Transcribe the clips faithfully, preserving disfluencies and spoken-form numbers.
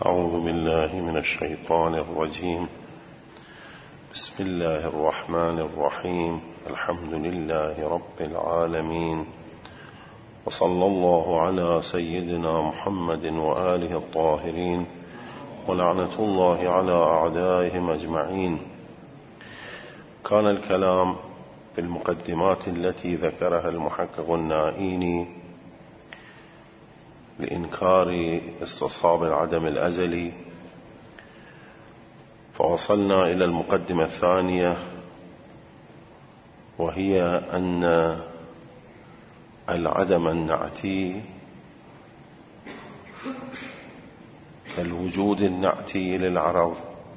أعوذ بالله من الشيطان الرجيم. بسم الله الرحمن الرحيم. الحمد لله رب العالمين، وصلى الله على سيدنا محمد وآله الطاهرين، ولعنة الله على أعدائهم أجمعين. كان الكلام في المقدمات التي ذكرها المحقق النائيني لإنكار استصحاب العدم الأزلي، فوصلنا إلى المقدمة الثانية، وهي أن العدم النعتي كالوجود النعتي للعرض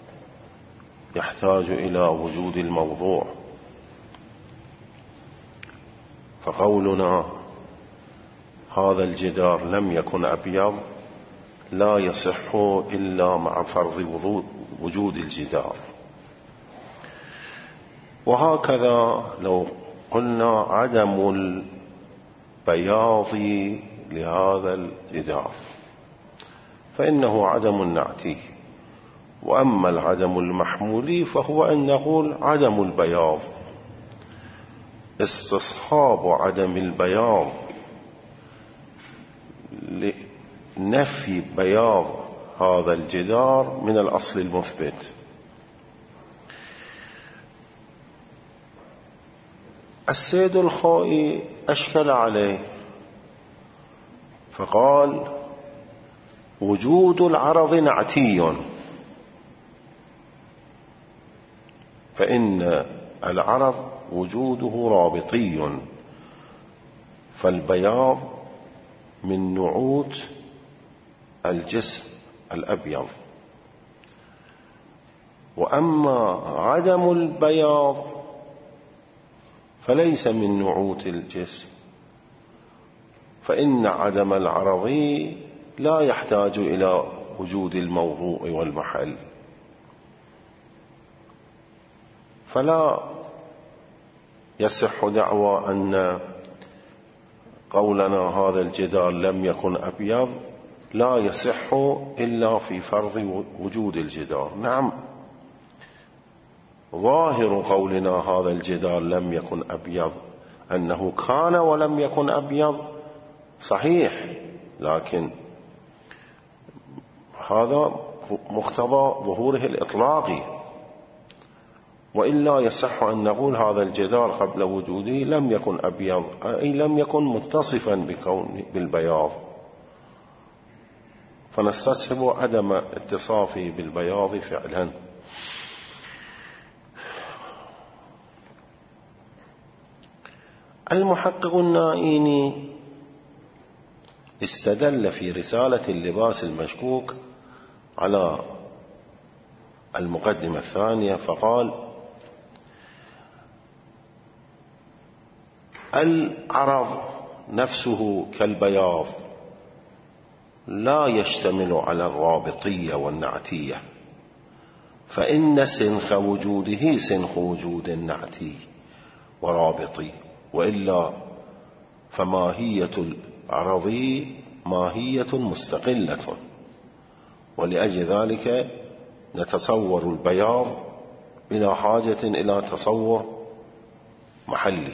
يحتاج إلى وجود الموضوع، فقولنا هذا الجدار لم يكن أبيض لا يصح إلا مع فرض وجود الجدار. وهكذا لو قلنا عدم البياض لهذا الجدار فإنه عدم نعتي، وأما العدم المحمولي فهو أن نقول عدم البياض. استصحاب عدم البياض لنفي بياض هذا الجدار من الأصل المثبت. السيد الخوئي أشكل عليه فقال وجود العرض نعتي، فإن العرض وجوده رابطي، فالبياض من نعوت الجسم الأبيض، وأما عدم البياض فليس من نعوت الجسم، فإن عدم العرضي لا يحتاج إلى وجود الموضوع والمحل، فلا يصح دعوى أن قولنا هذا الجدار لم يكن أبيض لا يصح إلا في فرض وجود الجدار. نعم، ظاهر قولنا هذا الجدار لم يكن أبيض أنه كان ولم يكن أبيض صحيح، لكن هذا مقتضى ظهوره الإطلاقي، وإلا يصح أن نقول هذا الجدار قبل وجوده لم يكن أبيض، أي لم يكن متصفا بكون بالبياض، فنستصحب عدم اتصافه بالبياض فعلا. المحقق النائيني استدل في رسالة اللباس المشكوك على المقدمة الثانية فقال العرض نفسه كالبياض لا يشتمل على الرابطية والنعتية، فإن سنخ وجوده سنخ وجود نعتي ورابطي، وإلا فماهية العرضي ماهية مستقلة، ولأجل ذلك نتصور البياض بلا حاجة إلى تصور محله.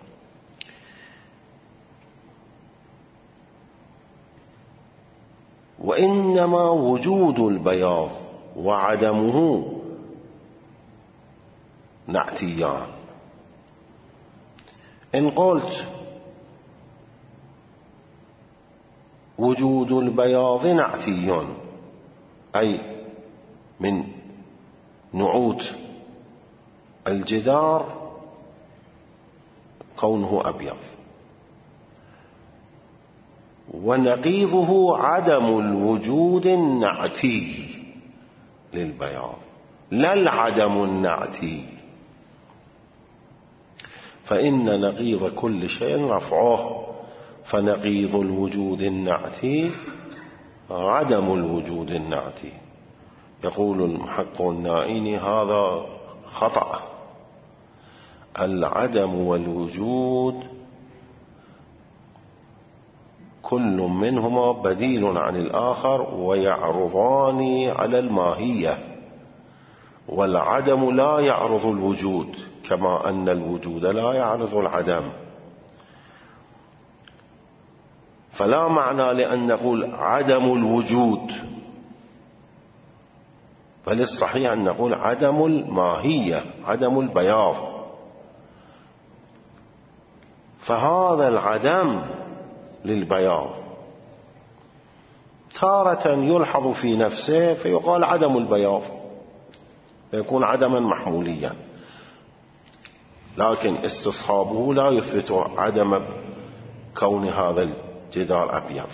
وإنما وجود البياض وعدمه نعتيان. إن قلت وجود البياض نعتي أي من نعوت الجدار كونه أبيض، ونقيضه عدم الوجود النعتي للبياض لا العدم النعتي، فإن نقيض كل شيء رفعه، فنقيض الوجود النعتي عدم الوجود النعتي. يقول المحقق النائيني هذا خطأ، العدم والوجود كل منهما بديل عن الآخر ويعرضان على الماهية، والعدم لا يعرض الوجود كما أن الوجود لا يعرض العدم. فلا معنى لأن نقول عدم الوجود، بل الصحيح أن نقول عدم الماهية، عدم البياض. فهذا العدم للبياض تارة يلحظ في نفسه فيقال عدم البياض، فيكون عدما محموليا، لكن استصحابه لا يثبت عدم كون هذا الجدار أبيض.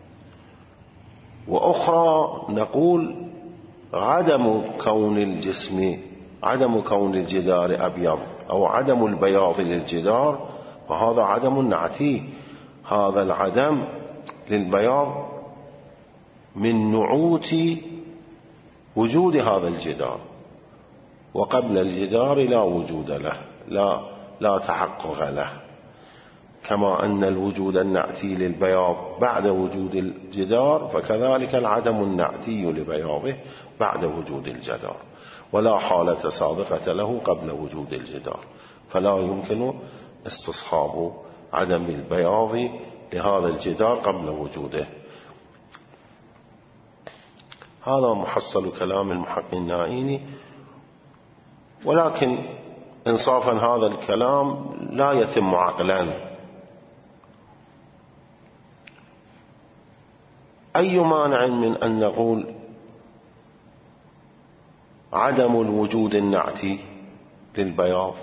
وأخرى نقول عدم كون الجسم، عدم كون الجدار أبيض أو عدم البياض للجدار، وهذا عدم نعتي. هذا العدم للبياض من نعوت وجود هذا الجدار، وقبل الجدار لا وجود له، لا لا تحقق له، كما أن الوجود النعتي للبياض بعد وجود الجدار، فكذلك العدم النعتي لبياضه بعد وجود الجدار، ولا حالة سابقة له قبل وجود الجدار، فلا يمكن استصحاب عدم البياض لهذا الجدار قبل وجوده. هذا محصل كلام المحقق النائيني، ولكن إنصافا هذا الكلام لا يتم عقلا. أي مانع من أن نقول عدم الوجود النعتي للبياض؟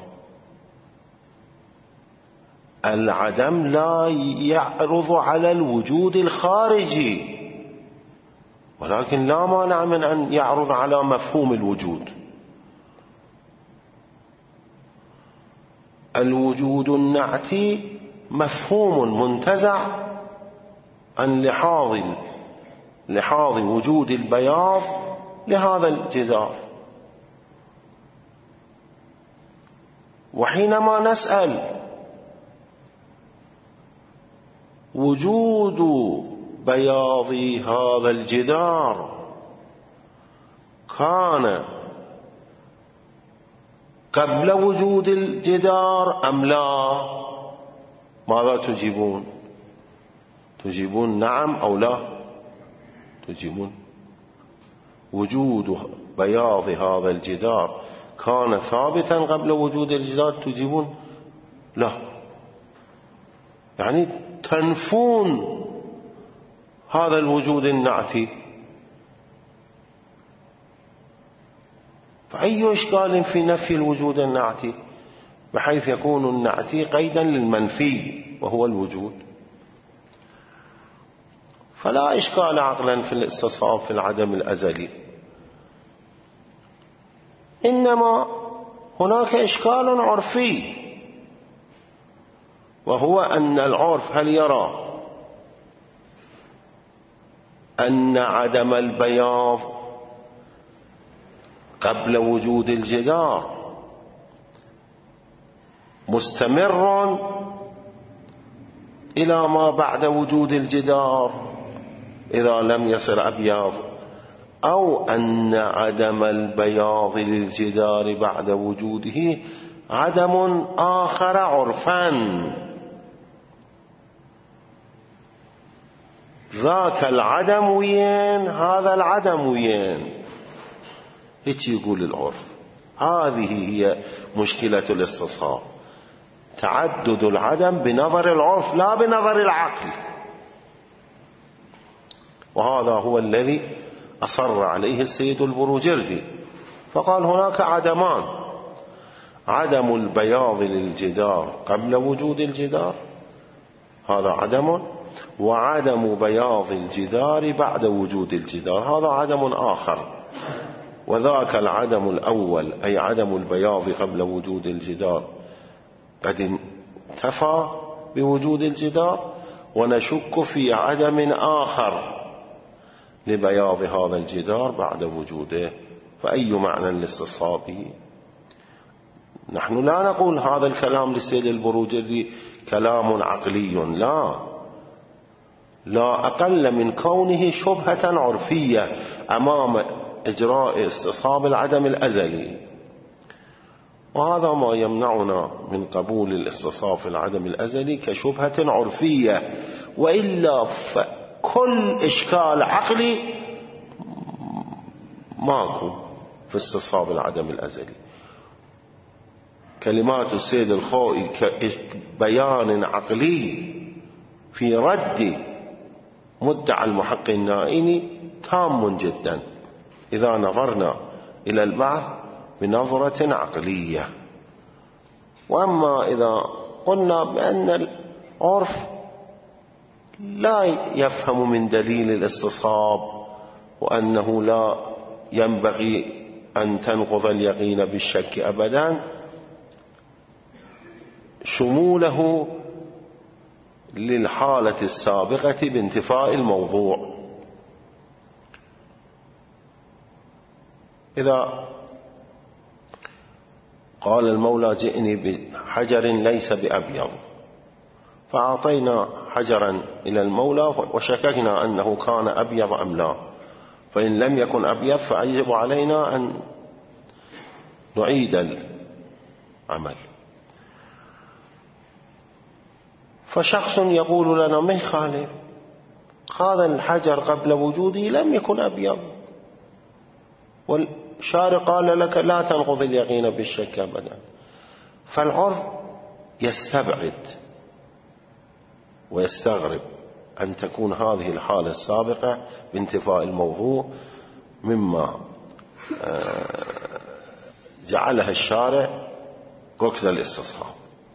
العدم لا يعرض على الوجود الخارجي، ولكن لا مانع من أن يعرض على مفهوم الوجود. الوجود النعتي مفهوم منتزع عن لحاظ لحاظ وجود البياض لهذا الجدار. وحينما نسأل وجود بياض هذا الجدار كان قبل وجود الجدار أم لا، ماذا تجيبون؟ تجيبون نعم أو لا؟ تجيبون وجود بياض هذا الجدار كان ثابتا قبل وجود الجدار، تجيبون لا، يعني تنفون هذا الوجود النعتي. فأي إشكال في نفي الوجود النعتي بحيث يكون النعتي قيدا للمنفي وهو الوجود؟ فلا إشكال عقلا في الاستصحاب في العدم الأزلي، إنما هناك إشكال عرفي، وهو أن العرف هل يرى أن عدم البياض قبل وجود الجدار مستمر إلى ما بعد وجود الجدار إذا لم يصل أبيض، أو أن عدم البياض للجدار بعد وجوده عدم آخر عرفا، ذاك العدم وين هذا العدم وين، هيك يقول العرف. هذه هي مشكلة الاستصحاب، تعدد العدم بنظر العرف لا بنظر العقل، وهذا هو الذي أصر عليه السيد البروجردي، فقال هناك عدمان: عدم البياض للجدار قبل وجود الجدار، هذا عدم، وعدم بياض الجدار بعد وجود الجدار، هذا عدم آخر. وذاك العدم الأول أي عدم البياض قبل وجود الجدار قد انتفى بوجود الجدار، ونشك في عدم آخر لبياض هذا الجدار بعد وجوده. فأي معنى لاستصحابه؟ نحن لا نقول هذا الكلام للسيد البروجردي كلام عقلي، لا، لا أقل من كونه شبهة عرفية أمام إجراء استصحاب العدم الأزلي، وهذا ما يمنعنا من قبول الاستصحاب في العدم الأزلي كشبهة عرفية، وإلا فكل إشكال عقلي ماكو في استصحاب العدم الأزلي. كلمات السيد الخوئي كبيان عقلي في رد مدعى المحقق النائيني تام جدا إذا نظرنا إلى البعث بنظرة عقلية. وأما إذا قلنا بأن العرف لا يفهم من دليل الاستصحاب وأنه لا ينبغي أن تنقض اليقين بالشك أبدا، شموله للحالة السابقة بانتفاء الموضوع. إذا قال المولى جئني بحجر ليس بأبيض، فأعطينا حجرا إلى المولى وشككنا أنه كان أبيض أم لا، فإن لم يكن أبيض فيجب علينا أن نعيد العمل. فشخص يقول لنا ما يخالف، هذا الحجر قبل وجوده لم يكن أبيض، والشارع قال لك لا تنقض اليقين بالشك أبدا. فالعرف يستبعد ويستغرب أن تكون هذه الحالة السابقة بانتفاء الموضوع مما جعلها الشارع ركن الاستصحاب.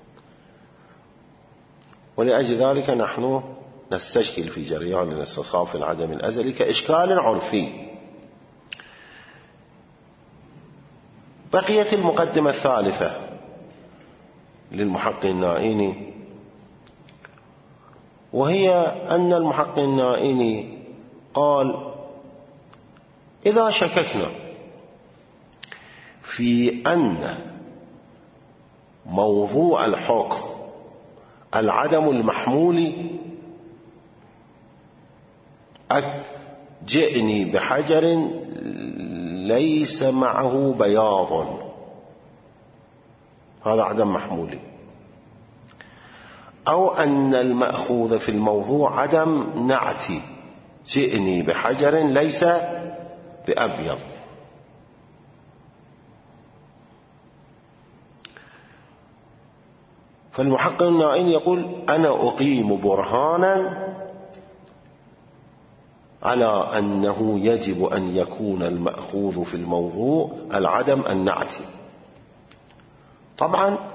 ولأجل ذلك نحن نستشكل في جريان الاستصحاب في العدم الأزلي كإشكال عرفي. بقيت المقدمة الثالثة للمحقق النائيني، وهي أن المحقق النائيني قال إذا شككنا في أن موضوع الحكم العدم المحمول جئني بحجر ليس معه بياض، هذا عدم محمولي، أو أن المأخوذ في الموضوع عدم نعتي جئني بحجر ليس بأبيض، فالمحقق النائيني يقول أنا أقيم برهانا على أنه يجب أن يكون المأخوذ في الموضوع العدم النعتي. طبعا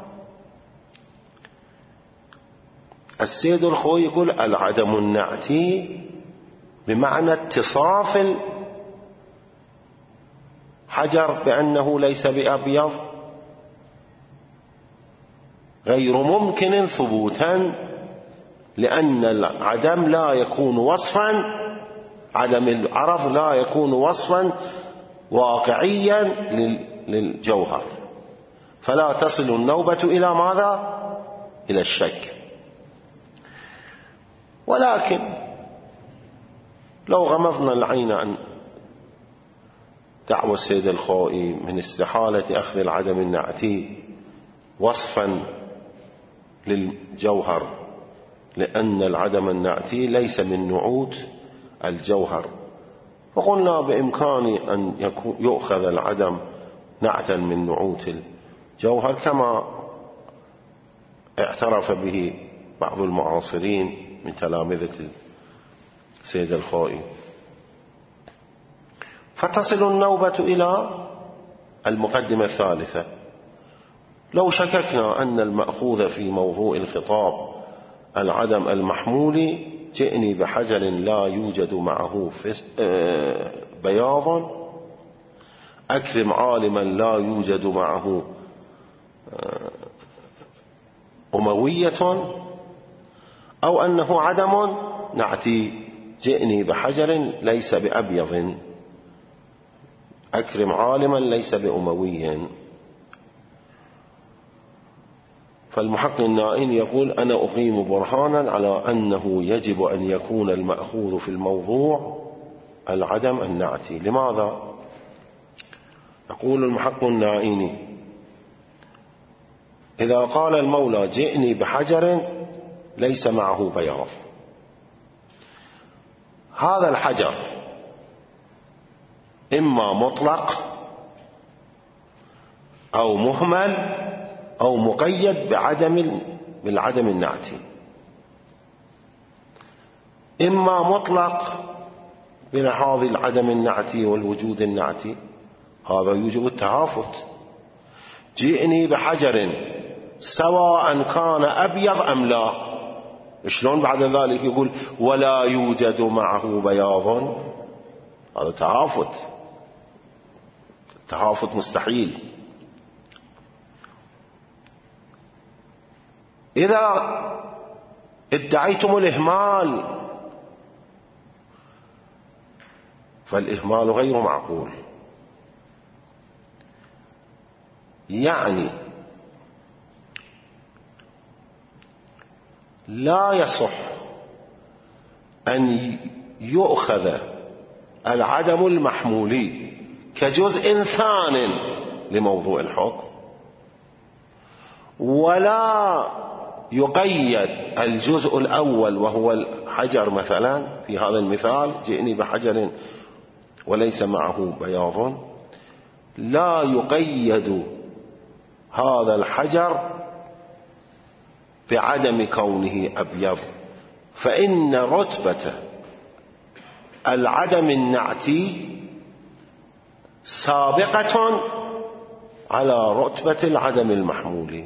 السيد الخوئي يقول العدم النعتي بمعنى اتصاف الحجر بأنه ليس بأبيض غير ممكن ثبوتا، لأن العدم لا يكون وصفا، عدم العرض لا يكون وصفا واقعيا للجوهر، فلا تصل النوبة إلى ماذا؟ إلى الشك. ولكن لو غمضنا العين عن دعوى السيد الخوئي من استحالة أخذ العدم النعتي وصفا للجوهر، لأن العدم النعتي ليس من نعوت الجوهر، فقلنا بإمكان أن يؤخذ العدم نعتا من نعوت الجوهر كما اعترف به بعض المعاصرين من تلامذة السيد الخوئي. فتصل النوبة إلى المقدمة الثالثة. لو شككنا أن المأخوذ في موضوع الخطاب العدم المحمول جئني بحجر لا يوجد معه بياض، أكرم عالما لا يوجد معه أموية، أو أنه عدم نعتي جئني بحجر ليس بأبيض، أكرم عالما ليس بأموي. فالمحقق النائين يقول أنا أقيم برهانا على أنه يجب أن يكون المأخوذ في الموضوع العدم النعتي. لماذا؟ يقول المحقق النائين إذا قال المولى جئني بحجر ليس معه بياض، هذا الحجر إما مطلق أو مهمل أو مقيد بعدم بالعدم النعتي. إما مطلق بلحاظ العدم النعتي والوجود النعتي، هذا يوجب التهافت. جئني بحجر سواء كان أبيض أم لا، شلون بعد ذلك يقول ولا يوجد معه بياض؟ هذا تهافت، تهافت مستحيل. إذا ادعيتم الإهمال فالإهمال غير معقول، يعني لا يصح أن يؤخذ العدم المحمولي كجزء ثان لموضوع الحكم، ولا يقيد الجزء الأول وهو الحجر مثلا في هذا المثال جئني بحجر وليس معه بياض، لا يقيد هذا الحجر بعدم كونه أبيض، فإن رتبة العدم النعتي سابقة على رتبة العدم المحمولي.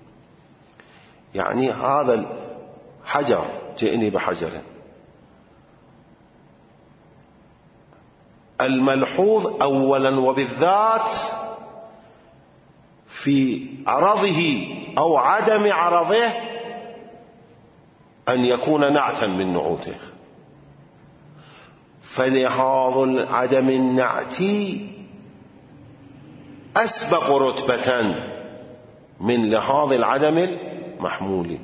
يعني هذا الحجر جئني بحجر، الملحوظ أولا وبالذات في عرضه أو عدم عرضه أن يكون نعتا من نعوته، فلحاظ العدم النعتي أسبق رتبة من لحاظ العدم المحمول،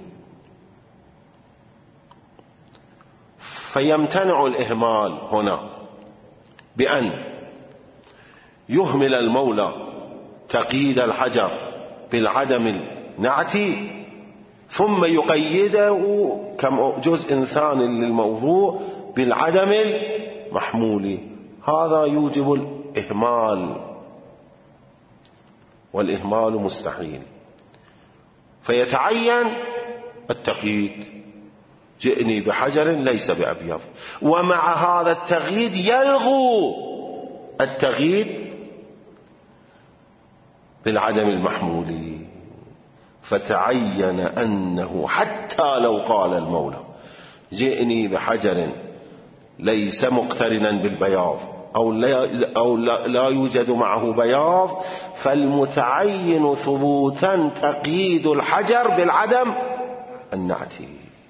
فيمتنع الإهمال هنا بأن يهمل المولى تقييد الحجر بالعدم النعتي ثم يقيده كجزء ثاني للموضوع بالعدم المحمول، هذا يوجب الإهمال، والإهمال مستحيل، فيتعين التقييد جئني بحجر ليس بأبيض. ومع هذا التقييد يلغو التقييد بالعدم المحمول، فتعين أنه حتى لو قال المولى جئني بحجر ليس مقترنا بالبياض أو لا, أو لا, لا يوجد معه بياض، فالمتعين ثبوتا تقييد الحجر بالعدم النعتي،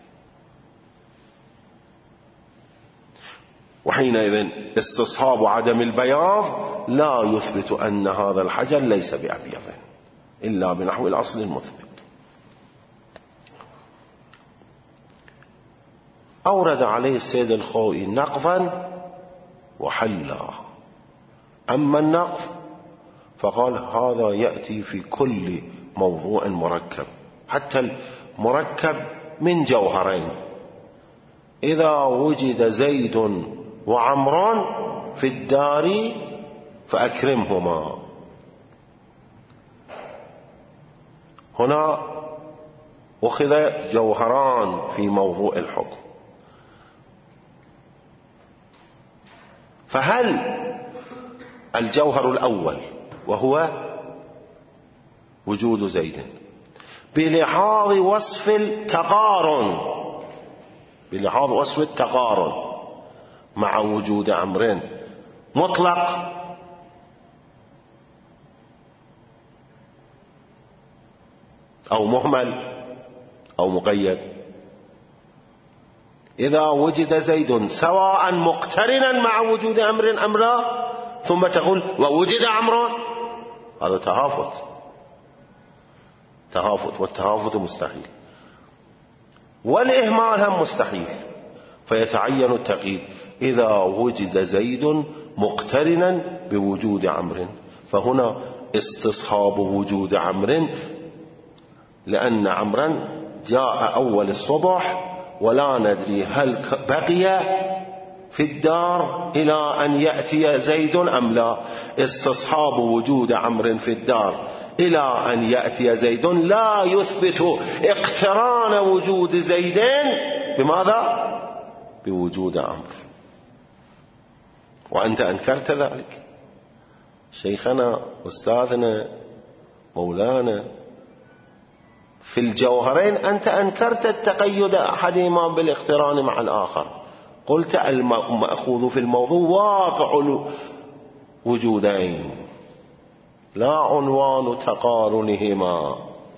وحينئذ استصحاب عدم البياض لا يثبت أن هذا الحجر ليس بأبيض إلا بنحو الأصل المثبت. أورد عليه السيد الخوئي نقضا وحلا. أما النقض فقال هذا يأتي في كل موضوع مركب، حتى المركب من جوهرين، إذا وجد زيد وعمران في الدار فأكرمهما. هنا أخذ جوهران في موضوع الحكم، فهل الجوهر الأول وهو وجود زيد بلحاظ وصف التقارن بلحاظ وصف التقارن مع وجود أمرين مطلق أو مهمل أو مقيد؟ إذا وجد زيد سواء مقترنا مع وجود أمر أم لا، ثم تقول ووجد عمران، هذا تهافت، تهافت، والتهافت مستحيل، والإهمال هم مستحيل. فيتعين التقييد إذا وجد زيد مقترنا بوجود عمرو. فهنا استصحاب وجود عمرو، لأن عمرا جاء أول الصبح ولا ندري هل بقي في الدار إلى أن يأتي زيد أم لا. استصحاب وجود عمرو في الدار إلى أن يأتي زيد لا يثبت اقتران وجود زيدين بماذا؟ بوجود عمرو. وأنت أنكرت ذلك شيخنا أستاذنا مولانا في الجوهرين، أنت أنكرت التقيد أحدهما بالاقتران مع الآخر. قلت المأخوذ في الموضوع واقع الوجودين لا عنوان تقارنهما.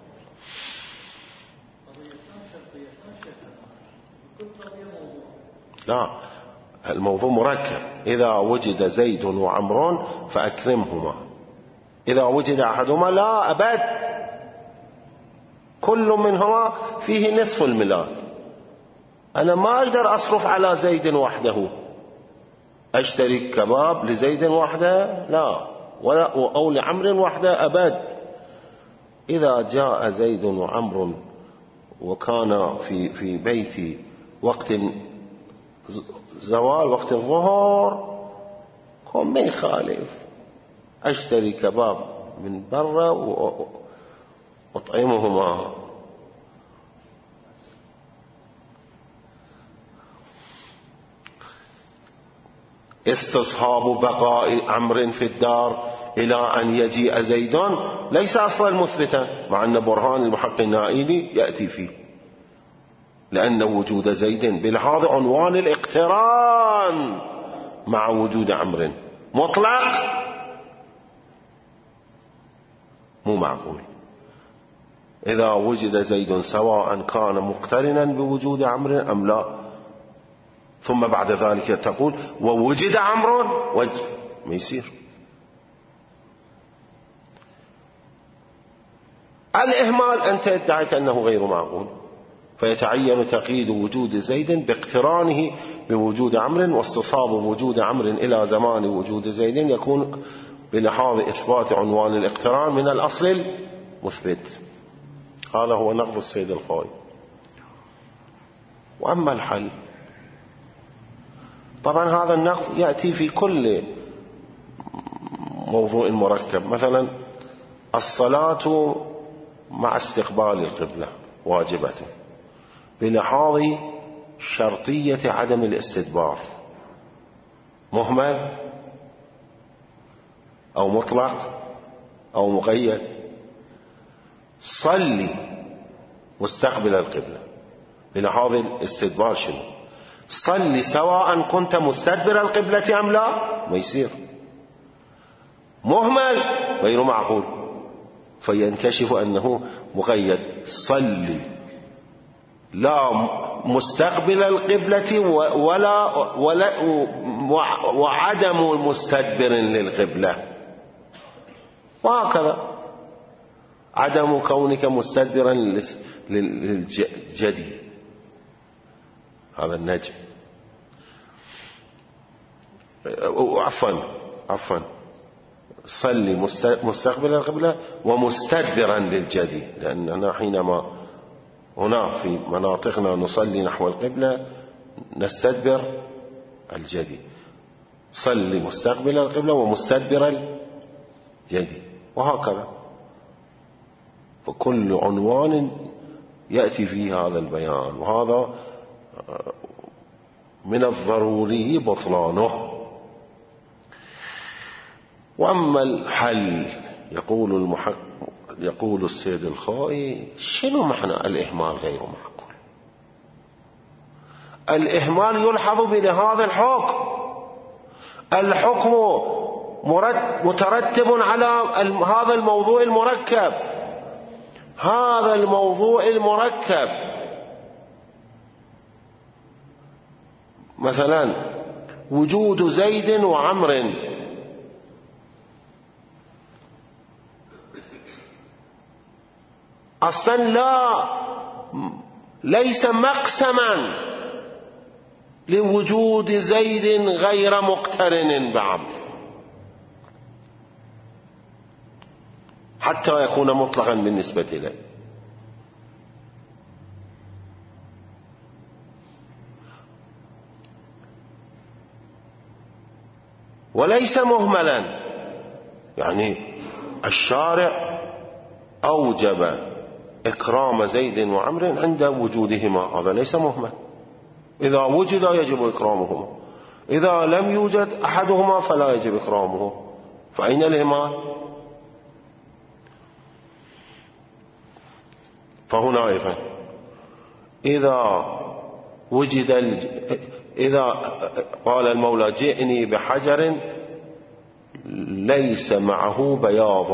لا، الموضوع مركب. إذا وجد زيد وعمرون فأكرمهما، إذا وجد أحدهما لا أبد، كل منهما فيه نصف الملاك. أنا ما أقدر أصرف على زيد وحده، أشتري كباب لزيد وحده لا، ولا أو لعمر وحده أبد. إذا جاء زيد وعمر وكان في في بيتي وقت زوال وقت الظهر، هم ما يخالف، أشتري كباب من برا وأطعمهما. استصحاب بقاء عمرو في الدار إلى أن يجيء زيد ليس أصلا مثبتا، مع أن برهان المحقق النائلي يأتي فيه، لأن وجود زيد بلحاظ عنوان الاقتران مع وجود عمرو مطلق مو معقول. إذا وجد زيد سواء كان مقترنا بوجود عمرو أم لا، ثم بعد ذلك تقول ووجد عمرو وجه، ما يصير. الإهمال أنت ادعيت أنه غير معقول، فيتعين تقييد وجود زيد باقترانه بوجود عمرو، واستصحاب وجود عمرو إلى زمان وجود زيد يكون بلحاظ إثبات عنوان الاقتران من الأصل المثبت. هذا هو نقض السيد الخوئي. وأما الحل، طبعا هذا النقض يأتي في كل موضوع مركب. مثلا الصلاة مع استقبال القبلة واجبة بلحاظ شرطية عدم الاستدبار، مهمل أو مطلق أو مقيد. صلي مستقبل القبلة بلحاظ الاستدبار شنو؟ صلي سواء كنت مستدبر القبلة أم لا، ما يصير. مهمل غير معقول، فينكشف أنه مقيد. صلي لا مستقبل القبلة ولا, ولا وعدم مستدبر للقبلة، وهكذا عدم كونك مستدبرا للجدي، هذا النجم. عفوا عفوا صلي مستقبل القبلة ومستدبرا للجدي، لأننا حينما هنا في مناطقنا نصلي نحو القبلة نستدبر الجدي. صلي مستقبل القبلة ومستدبر الجدي، وهكذا. فكل عنوان يأتي فيه هذا البيان، وهذا من الضروري بطلانه. وأما الحل، يقول المحقق يقول السيد الخوئي: شنو معنى الإهمال غير معقول؟ الإهمال يلحظ بهذا الحكم، الحكم مترتب على هذا الموضوع المركب. هذا الموضوع المركب مثلا وجود زيد وعمر، أصلا لا ليس مقسما لوجود زيد غير مقترن بعمر حتى يكون مطلقا بالنسبة إليه. وليس مهملا، يعني الشارع أوجب إكرام زيد وعمر عند وجودهما، هذا ليس مهمل. إذا وجد يجب إكرامهما، إذا لم يوجد أحدهما فلا يجب إكرامه، فأين الإهمال؟ فهنا أيضا إذا وجد الج... إذا قال المولى جئني بحجر ليس معه بياض،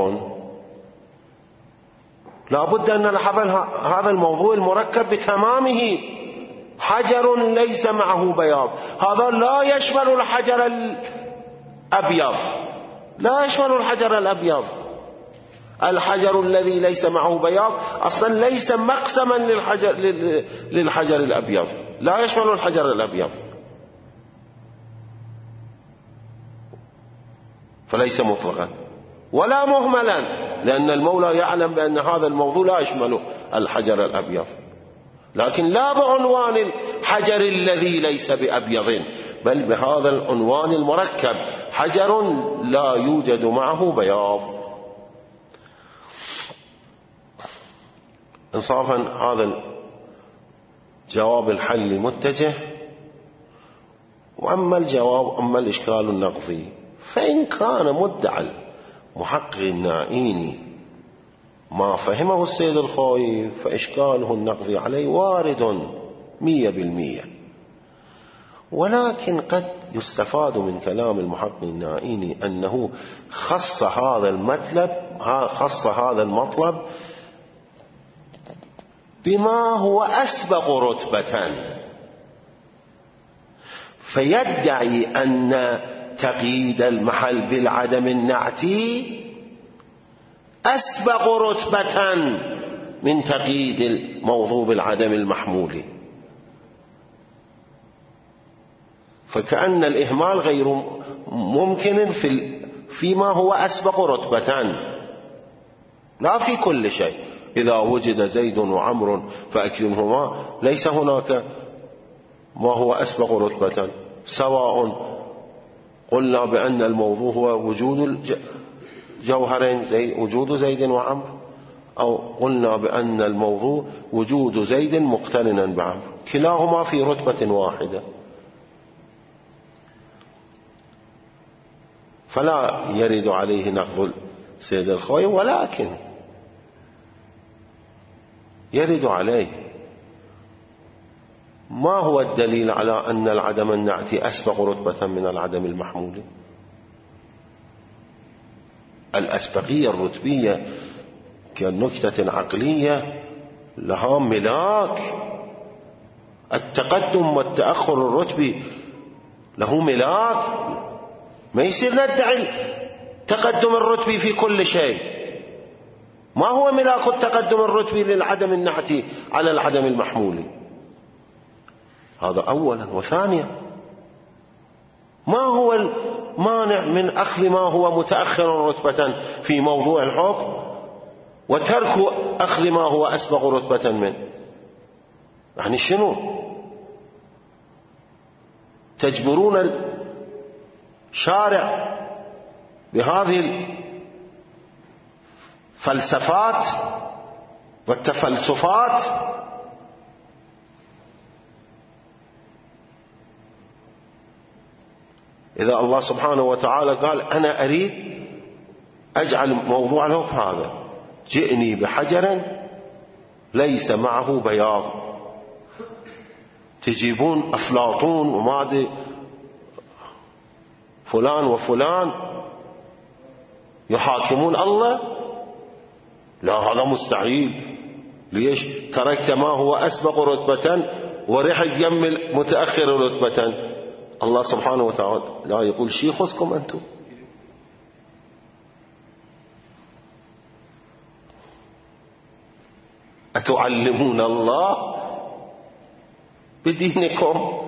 لا بد أن نلحظ هذا الموضوع المركب بتمامه. حجر ليس معه بياض، هذا لا يشمل الحجر الأبيض، لا يشمل الحجر الأبيض. الحجر الذي ليس معه بياض أصلا ليس مقسما للحجر, للحجر الأبيض، لا يشمل الحجر الأبيض، فليس مطلقا ولا مهملا، لأن المولى يعلم بأن هذا الموضوع لا يشمل الحجر الأبيض، لكن لا بعنوان الحجر الذي ليس بأبيض، بل بهذا العنوان المركب، حجر لا يوجد معه بياض. إنصافا هذا جواب الحل متجه. وأما الجواب أما الإشكال النقضي، فإن كان مدعى المحقق النائيني ما فهمه السيد الخوئي فإشكاله النقضي عليه وارد مية بالمية، ولكن قد يستفاد من كلام المحقق النائيني أنه خص هذا المطلب خص هذا المطلب بما هو أسبق رتبة، فيدعي أن تقييد المحل بالعدم النعتي أسبق رتبة من تقييد الموضوع بالعدم المحمول، فكأن الإهمال غير ممكن في فيما هو أسبق رتبة، لا في كل شيء. إذا وجد زيد وعمر فأكرمهما، ليس هناك ما هو أسبق رتبة، سواء قلنا بأن الموضوع هو وجود الجوهرين زي وجود زيد وعمر، أو قلنا بأن الموضوع وجود زيد مقترنا بعمر، كلاهما في رتبة واحدة، فلا يرد عليه نقض السيد الخوئي، ولكن يرد عليه ما هو الدليل على أن العدم النعتي أسبق رتبة من العدم المحمول. الأسبقية الرتبية كنكتة عقلية لها ملاك، التقدم والتأخر الرتبي له ملاك، ما يصير ندعي التقدم الرتبي في كل شيء. ما هو ملاك التقدم الرتبي للعدم النعتي على العدم المحمول؟ هذا أولا. وثانيا، ما هو المانع من أخذ ما هو متأخر رتبة في موضوع الحكم وترك أخذ ما هو أسبق رتبة منه؟ يعني شنو؟ تجبرون الشارع بهذه الفلسفات والتفلسفات؟ إذا الله سبحانه وتعالى قال أنا أريد أجعل موضوع الحكم هذا، جئني بحجر ليس معه بياض، تجيبون أفلاطون وماذا فلان وفلان يحاكمون الله؟ لا، هذا مستحيل. ليش؟ تركت ما هو أسبق رتبة ورحت يم متأخر رتبة. الله سبحانه وتعالى لا يقول شيء خصكم أنتم. أتعلمون الله بدينكم؟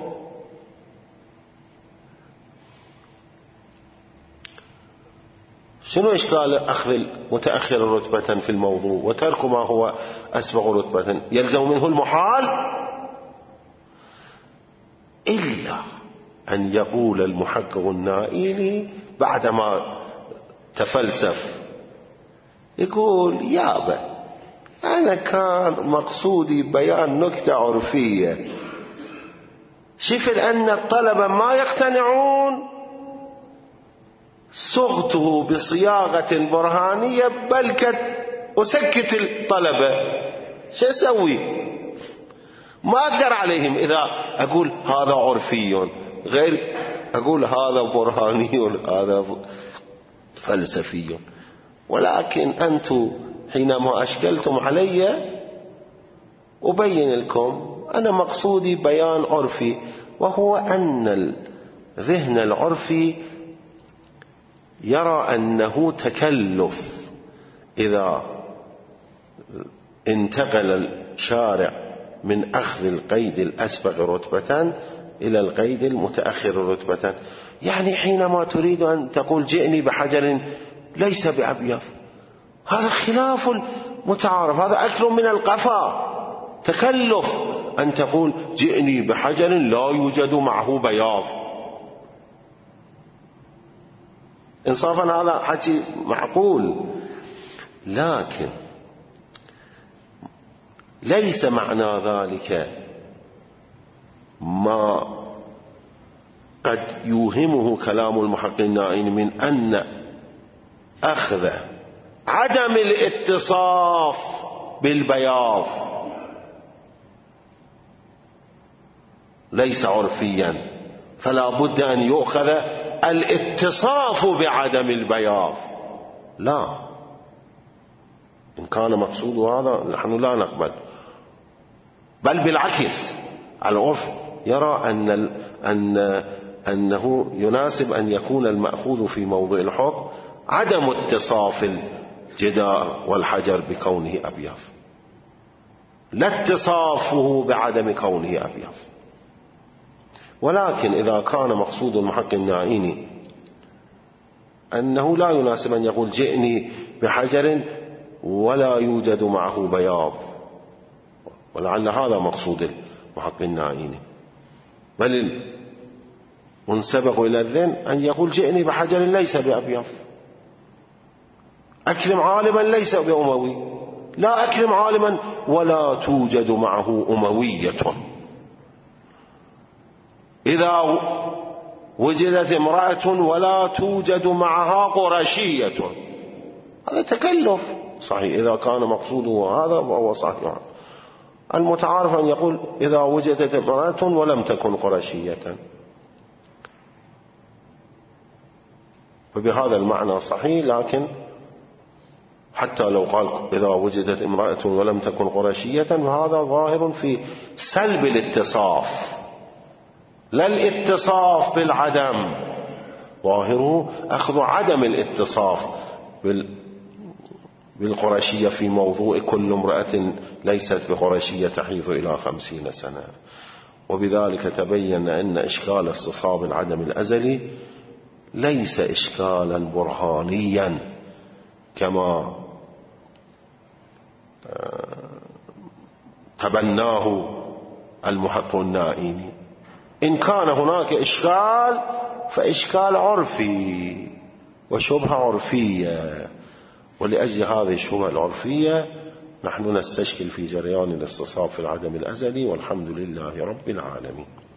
شنو إشكال أخذ المتأخر رتبة في الموضوع وترك ما هو أسبق رتبة؟ يلزم منه المحال، إلا أن يقول المحقق النائيني بعدما تفلسف، يقول يابا أنا كان مقصودي بيان نكتة عرفية، شفت أن الطلبة ما يقتنعون صغته بصياغة برهانية بل أسكت الطلبة، شو أسوي؟ ما أقدر عليهم إذا أقول هذا عرفي غير أقول هذا برهاني هذا فلسفي. ولكن أنتم حينما أشكلتم علي أبين لكم أنا مقصودي بيان عرفي، وهو أن الذهن العرفي يرى أنه تكلف إذا انتقل الشارع من أخذ القيد الأسبق رتبة إلى القيد المتأخر رتبة. يعني حينما تريد أن تقول جئني بحجر ليس بأبيض، هذا خلاف المتعارف، هذا أكل من القفا، تكلف أن تقول جئني بحجر لا يوجد معه بياض. إنصافا هذا حكي معقول، لكن ليس معنى ذلك ما قد يوهمه كلام المحقق النائين من أن أخذ عدم الاتصاف بالبياض ليس عرفيا، فلا بد أن يؤخذ الاتصاف بعدم البياض. لا، إن كان مقصود هذا نحن لا نقبل، بل بالعكس العرف يرى أن أن أنه يناسب أن يكون المأخوذ في موضع الحكم عدم اتصاف الجدار والحجر بكونه أبيض، لا اتصافه بعدم كونه أبيض. ولكن إذا كان مقصود المحقق النائيني أنه لا يناسب أن يقول جئني بحجر ولا يوجد معه بياض، ولعل هذا مقصود المحقق النائيني، بل منسبق إلى الذهن أن يقول جئني بحجر ليس بأبيض، أكرم عالما ليس بأموي، لا أكرم عالما ولا توجد معه أموية. إذا وجدت امرأة ولا توجد معها قرشية، هذا تكلف صحيح إذا كان مقصوده هذا وهو صحيح. المتعارف أن يقول إذا وجدت امرأة ولم تكن قرشية، فبهذا المعنى صحيح. لكن حتى لو قال إذا وجدت امرأة ولم تكن قرشية، فهذا ظاهر في سلب الاتصاف، لا الاتصاف بالعدم، ظاهره أخذ عدم الاتصاف بالقرشية في موضوع كل امرأة ليست بقرشية تحيض إلى خمسين سنة. وبذلك تبين أن إشكال استصحاب العدم الأزلي ليس إشكالا برهانيا كما تبناه المحقق النائيني. إن كان هناك إشكال فإشكال عرفي وشبهة عرفية، ولأجل هذه الشبهة العرفية نحن نستشكل في جريان الاستصحاب في العدم الأزلي، والحمد لله رب العالمين.